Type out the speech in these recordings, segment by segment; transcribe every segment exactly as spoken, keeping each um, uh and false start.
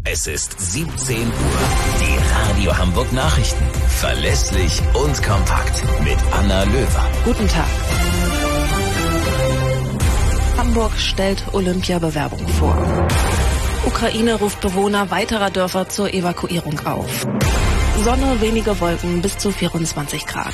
Es ist siebzehn Uhr. Die Radio Hamburg Nachrichten. Verlässlich und kompakt mit Anna Löwer. Guten Tag. Hamburg stellt Olympiabewerbung vor. Ukraine ruft Bewohner weiterer Dörfer zur Evakuierung auf. Sonne, wenige Wolken, bis zu vierundzwanzig Grad.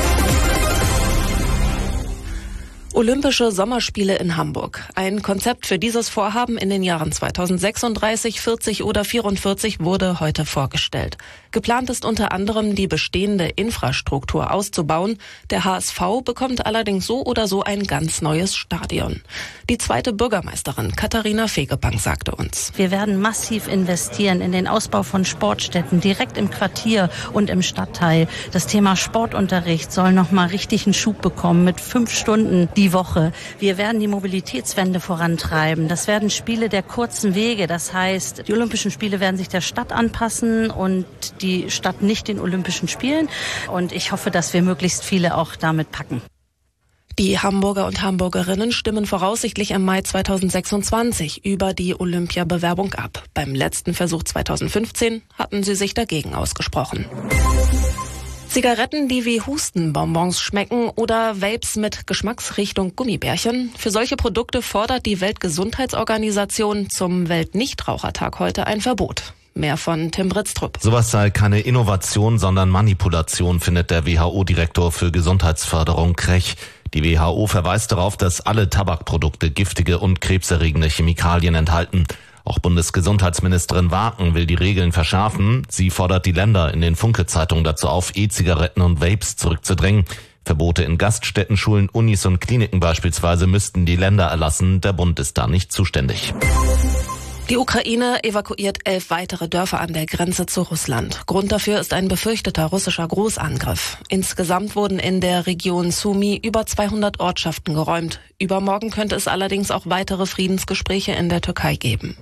Olympische Sommerspiele in Hamburg. Ein Konzept für dieses Vorhaben in den Jahren zweitausendsechsunddreißig, vierzig oder vierundvierzig wurde heute vorgestellt. Geplant ist unter anderem, die bestehende Infrastruktur auszubauen. Der H S V bekommt allerdings so oder so ein ganz neues Stadion. Die zweite Bürgermeisterin Katharina Fegebank sagte uns: Wir werden massiv investieren in den Ausbau von Sportstätten, direkt im Quartier und im Stadtteil. Das Thema Sportunterricht soll nochmal richtig einen Schub bekommen mit fünf Stunden die Woche. Wir werden die Mobilitätswende vorantreiben. Das werden Spiele der kurzen Wege. Das heißt, die Olympischen Spiele werden sich der Stadt anpassen und die Stadt nicht den Olympischen Spielen. Und ich hoffe, dass wir möglichst viele auch damit packen. Die Hamburger und Hamburgerinnen stimmen voraussichtlich im Mai zweitausendsechsundzwanzig über die Olympiabewerbung ab. Beim letzten Versuch zweitausendfünfzehn hatten sie sich dagegen ausgesprochen. Zigaretten, die wie Hustenbonbons schmecken oder Vapes mit Geschmacksrichtung Gummibärchen. Für solche Produkte fordert die Weltgesundheitsorganisation zum Weltnichtrauchertag heute ein Verbot. Mehr von Tim Britztrup. Sowas sei keine Innovation, sondern Manipulation, findet der W H O-Direktor für Gesundheitsförderung Krech. Die W H O verweist darauf, dass alle Tabakprodukte giftige und krebserregende Chemikalien enthalten. Auch Bundesgesundheitsministerin Waken will die Regeln verschärfen. Sie fordert die Länder in den Funke-Zeitungen dazu auf, E-Zigaretten und Vapes zurückzudrängen. Verbote in Gaststätten, Schulen, Unis und Kliniken beispielsweise müssten die Länder erlassen. Der Bund ist da nicht zuständig. Die Ukraine evakuiert elf weitere Dörfer an der Grenze zu Russland. Grund dafür ist ein befürchteter russischer Großangriff. Insgesamt wurden in der Region Sumy über zweihundert Ortschaften geräumt. Übermorgen könnte es allerdings auch weitere Friedensgespräche in der Türkei geben.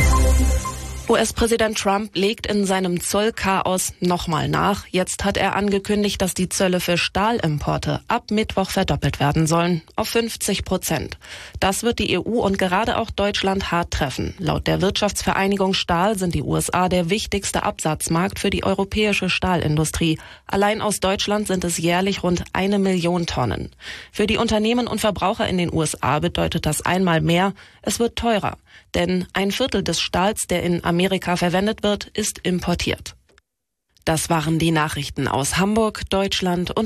U S-Präsident Trump legt in seinem Zollchaos nochmal nach. Jetzt hat er angekündigt, dass die Zölle für Stahlimporte ab Mittwoch verdoppelt werden sollen, auf fünfzig Prozent. Das wird die E U und gerade auch Deutschland hart treffen. Laut der Wirtschaftsvereinigung Stahl sind die U S A der wichtigste Absatzmarkt für die europäische Stahlindustrie. Allein aus Deutschland sind es jährlich rund eine Million Tonnen. Für die Unternehmen und Verbraucher in den U S A bedeutet das einmal mehr, es wird teurer. Denn ein Viertel des Stahls, der in Amerika verwendet wird, ist importiert. Das waren die Nachrichten aus Hamburg, Deutschland und